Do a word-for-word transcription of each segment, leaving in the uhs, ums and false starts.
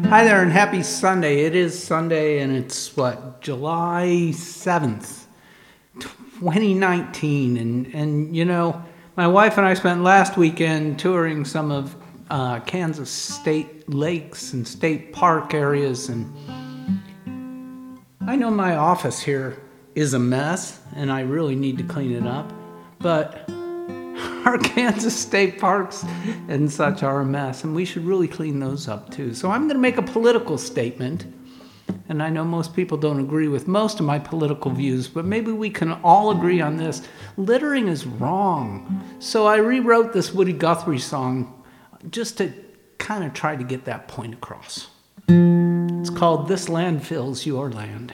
Hi there and happy Sunday. It is Sunday and it's what, July seventh, twenty nineteen. And, and you know, my wife and I spent last weekend touring some of uh, Kansas state lakes and state park areas. And I know my office here is a mess and I really need to clean it up. But our Kansas state parks and such are a mess, and we should really clean those up too. So I'm going to make a political statement, and I know most people don't agree with most of my political views, but maybe we can all agree on this. Littering is wrong. So I rewrote this Woody Guthrie song just to kind of try to get that point across. It's called This Land Fills Your Land.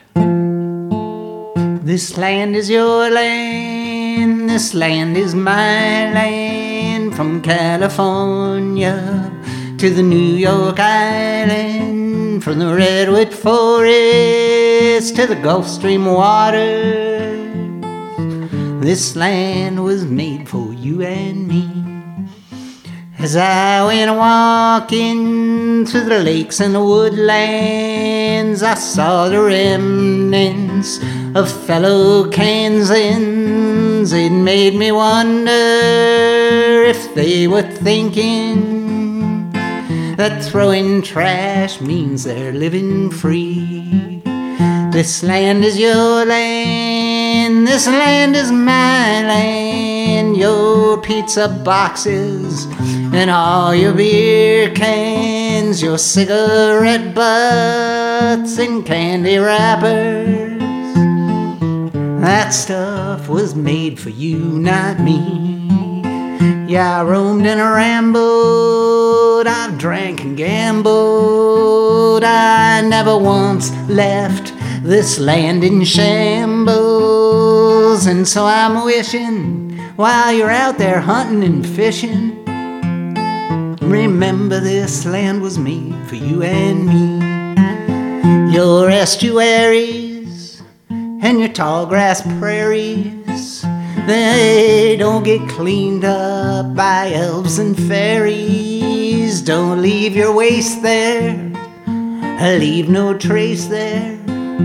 This land is your land, this land is my land, from California to the New York Island, from the Redwood Forest to the Gulf Stream waters. This land was made for you and me. As I went walking through the lakes and the woodlands, I saw the remnants of fellow Kansans. It made me wonder if they were thinking that throwing trash means they're living free. This land is your land, this land is my land, your pizza boxes and all your beer cans, your cigarette butts and candy wrappers. That stuff was made for you, not me. Yeah, I roamed and I rambled, I've drank and gambled, I never once left this land in shambles. And so I'm wishing, while you're out there hunting and fishing, remember this land was made for you and me. Your estuaries and your tall grass prairies, they don't get cleaned up by elves and fairies. Don't leave your waste there, leave no trace there.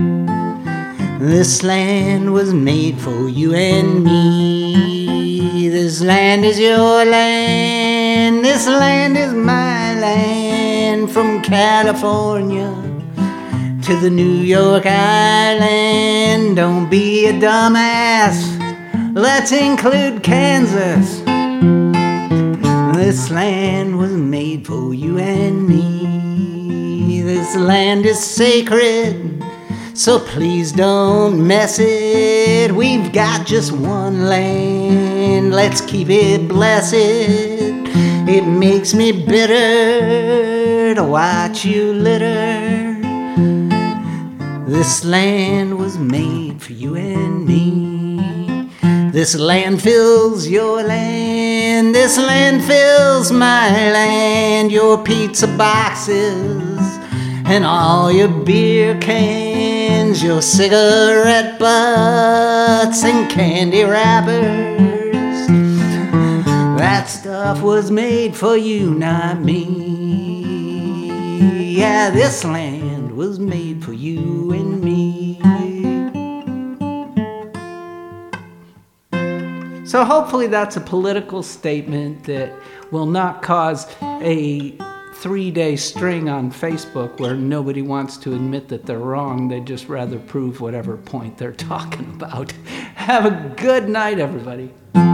This land was made for you and me. This land is your land, this land is my land, from California to the New York Island. Don't be a dumbass, let's include Kansas. This land was made for you and me. This land is sacred, so please don't mess it. We've got just one land, let's keep it blessed. It makes me bitter to watch you litter. This land was made for you and me. This land fills your land, this land fills my land, your pizza boxes and all your beer cans, your cigarette butts and candy wrappers. That stuff was made for you, not me. Yeah, this land was made for you and me. So hopefully that's a political statement that will not cause a three-day string on Facebook where nobody wants to admit that they're wrong. They'd just rather prove whatever point they're talking about. Have a good night, everybody.